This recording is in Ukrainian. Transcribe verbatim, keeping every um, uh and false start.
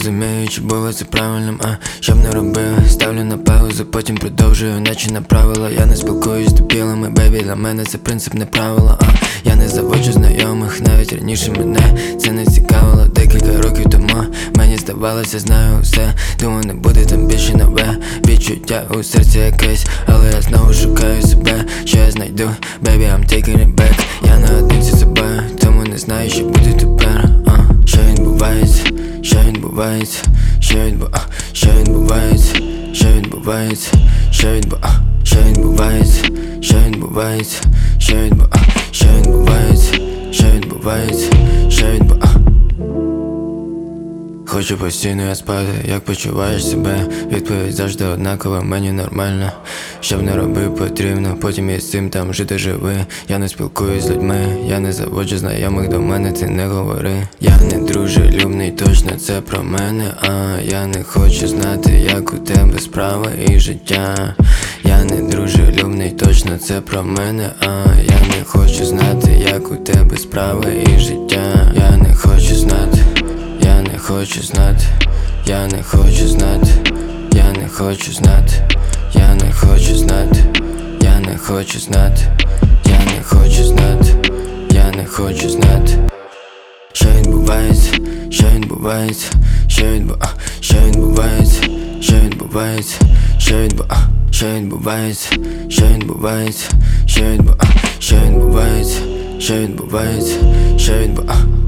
розумію, чи було це правильним, а що б не робив, ставлю на паузу, потім продовжую, наче на правила. Я не спілкуюсь з дебілами, бейбі, для мене це принцип, не правило. А я не заводжу знайомих, навіть раніше мене це не цікавило. Декілька років тому мені здавалося, знаю все. Думаю, не буде там більше нове відчуття у серці якесь, але я знову шукаю себе. Що я знайду, baby, I'm taking it back. Я наодинці з собою, тому не знаю, що буде тепер. а, Що відбувається, що відбувається, що відбу... а, що відбувається, що відбувається, що відбу... а, що відбувається, що відбувається, що відбу... а, що відбувається, що відбувається, що відбу... а. Хочу постійно я спати, як почуваєш себе? Відповідь завжди однакова, мені нормально. Що б не робив, потрібно, потім я з цим там жити живи. Я не спілкуюсь з людьми, я не заводжу знайомих, до мене ти не говори. Я не дружелюбний, точно це про мене, а я не хочу знати, як у тебе справа і життя. Я не дружелюбний, точно це про мене, а я не хочу знати, як у тебе справа і життя. Я не хочу знати. Я не хочу знати, я не хочу знати, я не хочу знати, я не хочу знати, я не хочу знати, я не хочу знати, я не хочу знати. Що відбувається, що відбувається, що відбу... а, що відбувається, що відбувається, що відбу... а, що відбувається, що відбувається, що відбу... а, що відбувається, що відбувається, що відбу... а.